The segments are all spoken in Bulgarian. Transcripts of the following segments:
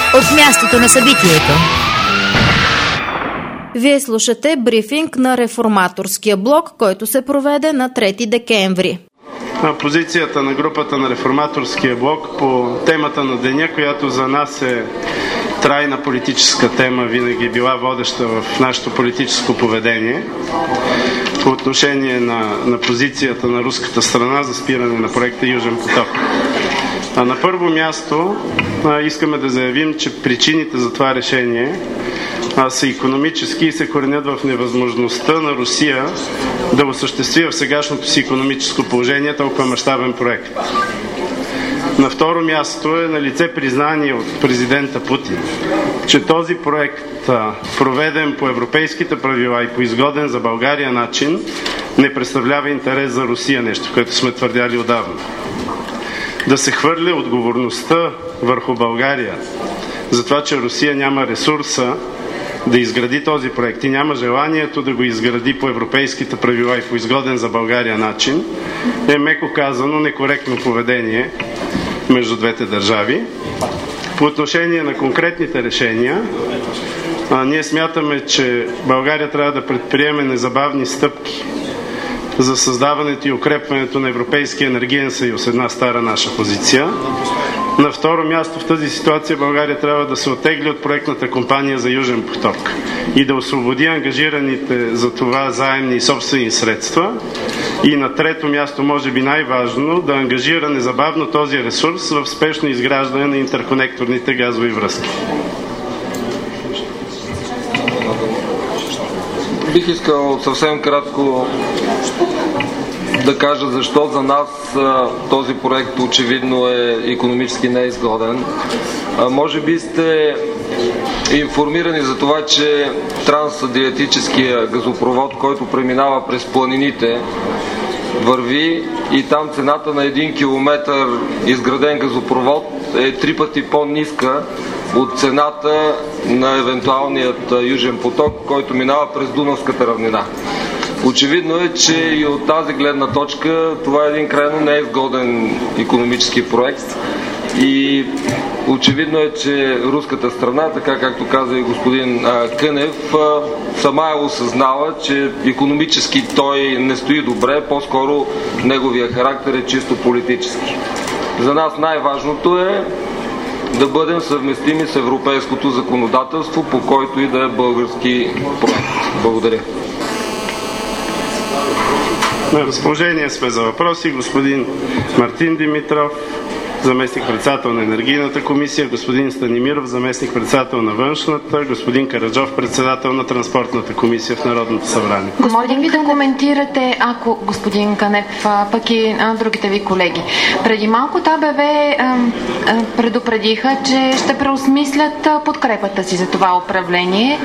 от мястото на събитието. Вие слушате брифинг на Реформаторския блок, който се проведе на 3 декември. Позицията на групата на Реформаторския блок по темата на деня, която за нас е трайна политическа тема, винаги е била водеща в нашето политическо поведение по отношение на позицията на руската страна за спиране на проекта Южен поток. На първо място искаме да заявим, че причините за това решение са икономически и се коренят в невъзможността на Русия да осъществи в сегашното си икономическо положение толкова мащабен проект. На второ място е налице признание от президента Путин, че този проект, проведен по европейските правила и по изгоден за България начин, не представлява интерес за Русия, нещо, което сме твърдяли отдавна. Да се хвърля отговорността върху България за това, че Русия няма ресурса да изгради този проект и няма желанието да го изгради по европейските правила и по изгоден за България начин, е меко казано некоректно поведение между двете държави. По отношение на конкретните решения, ние смятаме, че България трябва да предприеме незабавни стъпки за създаването и укрепването на Европейския енергиен съюз, една стара наша позиция. На второ място в тази ситуация България трябва да се оттегли от проектната компания за Южен поток и да освободи ангажираните за това заемни и собствени средства. И на трето място, може би най-важно, да ангажира незабавно този ресурс в спешно изграждане на интерконекторните газови връзки. Бих искал съвсем кратко да кажа защо за нас този проект очевидно е икономически неизгоден. Може би сте информирани за това, че трансадриатическия газопровод, който преминава през планините, върви и там цената на 1 километър изграден газопровод е 3 пъти по-ниска от цената на евентуалният Южен поток, който минава през Дунавската равнина. Очевидно е, че и от тази гледна точка това е един крайно неизгоден икономически проект и очевидно е, че руската страна, така както каза и господин Кънев, сама е осъзнала, че икономически той не стои добре, по-скоро неговия характер е чисто политически. За нас най-важното е да бъдем съвместими с европейското законодателство, по който и да е български проект. Благодаря. На разположение сме за въпроси. Господин Мартин Димитров, заместник-председател на Енергийната комисия, господин Станимиров, заместник-председател на Външната, господин Караджов, председател на Транспортната комисия в Народното събрание. Господин ви да коментирате, ако господин Кънев, пък и другите ви колеги. Преди малко АБВ предупредиха, че ще преосмислят подкрепата си за това управление.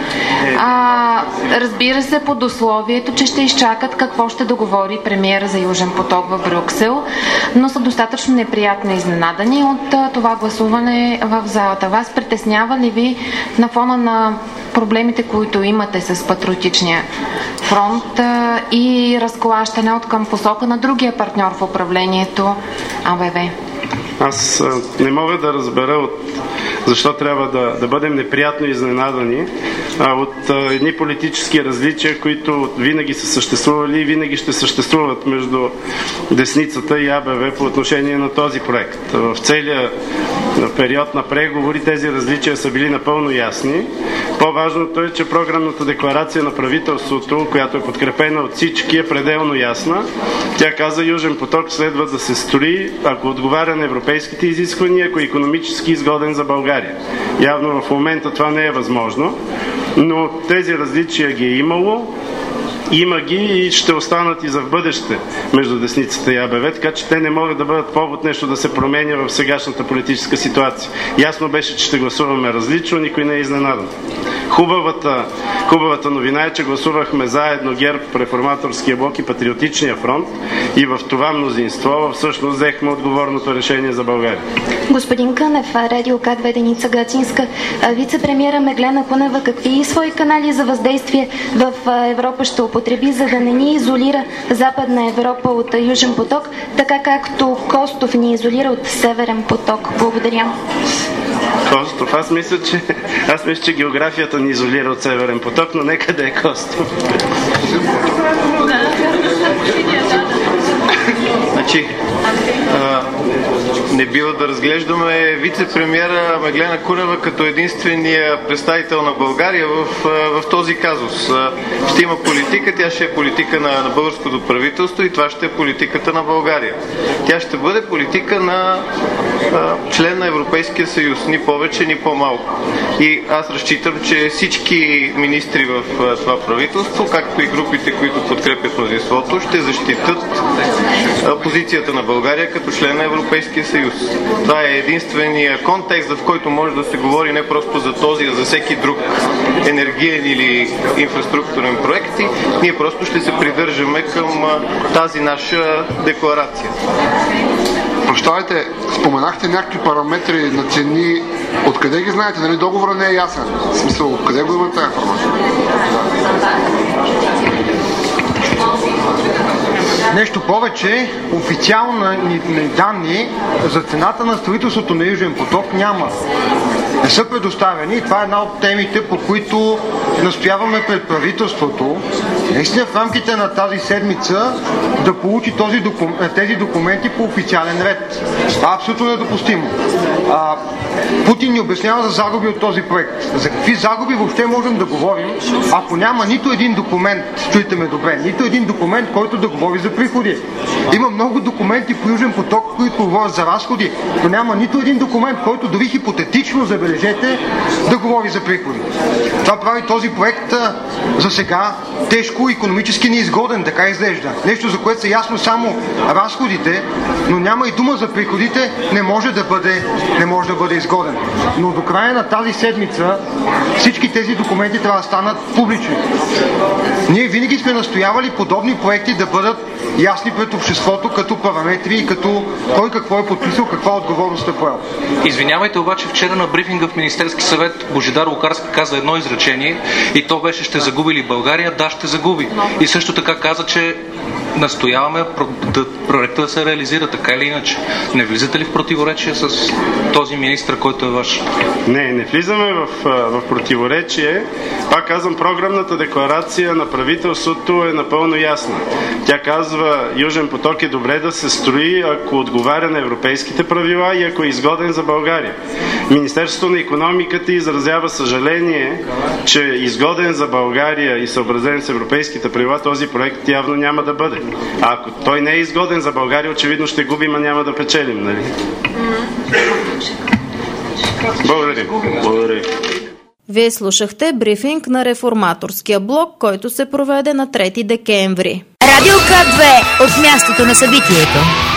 Разбира се, под условието, че ще изчакат какво ще договори премиера за Южен поток в Брюксел, но са достатъчно неприятна изненадани от това гласуване в залата. Вас притеснява ли ви на фона на проблемите, които имате с Патриотичния фронт и разклащане от към посока на другия партньор в управлението АБВ? Аз не мога да разбера защо трябва да бъдем неприятно изненадани от едни политически различия, които винаги са съществували и винаги ще съществуват между десницата и АБВ по отношение на този проект. В целия период на преговори тези различия са били напълно ясни. По-важното е, че програмната декларация на правителството, която е подкрепена от всички, е пределно ясна. Тя каза, Южен поток следва да се строи, ако отговаря на европейските изисквания, ако е икономически изгоден за България. Явно в момента това не е възможно, но тези различия ги е имало. Има ги и ще останат и за в бъдеще между десницата и АБВ, така че те не могат да бъдат повод нещо да се променя в сегашната политическа ситуация. Ясно беше, че ще гласуваме различно, никой не е изненадан. Хубавата новина е, че гласувахме заедно ГЕРБ, Реформаторския блок и Патриотичния фронт и в това мнозинство всъщност взехме отговорното решение за България. Господин Кънев, Радио КАТ Деница Гацинска, вице-премиера Меглена Кунева, какви свои канали за въздействие в Европа ще употреби, за да не ни изолира Западна Европа от Южен поток, така както Костов ни изолира от Северен поток? Благодаря. Костов. Аз мисля, че географията ни изолира от Северен поток, но нека да е Костов. Значи, не бива да разглеждаме вице-премиера Меглена Кунева като единствения представител на България в този казус. Ще има политика, тя ще е политика на българското правителство и това ще е политиката на България. Тя ще бъде политика на член на Европейския съюз, ни повече, ни по-малко. И аз разчитам, че всички министри в това правителство, както и групите, които подкрепят мнозинството, ще защитат позицията на България като член на Европейския съюз. Това е единствения контекст, в който може да се говори не просто за този, а за всеки друг енергиен или инфраструктурен проект. И ние просто ще се придържаме към тази наша декларация. Прощавайте, споменахте някакви параметри на цени. Откъде ги знаете? Нали договорът не е ясен? В смисъл, откъде го имате информация? Нещо повече, официални данни за цената на строителството на Южен поток няма. Не са предоставени и това е една от темите, по които настояваме пред правителството. Наистина в рамките на тази седмица да получи тези документи по официален ред. Това е абсолютно недопустимо. Путин ни обяснява за загуби от този проект. За какви загуби въобще можем да говорим, ако няма нито един документ, чуйте ме добре, нито един документ, който да говори за приходи. Има много документи по Южен поток, които говорят за разходи, но няма нито един документ, който дори хипотетично, забележете, да говори за приходи. Това прави този проект за сега тежко икономически неизгоден, така изглежда. Нещо, за което са ясно само разходите, но няма и дума за приходите, не може да бъде изгоден. Но до края на тази седмица всички тези документи трябва да станат публични. Ние винаги сме настоявали подобни проекти да бъдат ясни пред обществото като параметри и като кой какво е подписал, каква отговорност е поел. Извинявайте, обаче вчера на брифинга в Министерски съвет Божидар Лукарски каза едно изречение и то беше: ще загуби ли България? Да, ще загуби. И също така каза, че настояваме проекта да се реализира, така или иначе. Не влизате ли в противоречие с този министър, който е ваш? Не влизаме в противоречие. Пак казвам, програмната декларация на правителството е напълно ясна. Тя казва, Южен поток е добре да се строи, ако отговаря на европейските правила и ако е изгоден за България. Министерството на икономиката изразява съжаление, че изгоден за България и съобразен с европейските правила този проект явно няма да бъде. А ако той не е изгоден за България, очевидно ще губим, а няма да печелим, нали? Благодаря. Вие слушахте брифинг на Реформаторския блок, който се проведе на 3 декември. Радио К2 от мястото на събитието.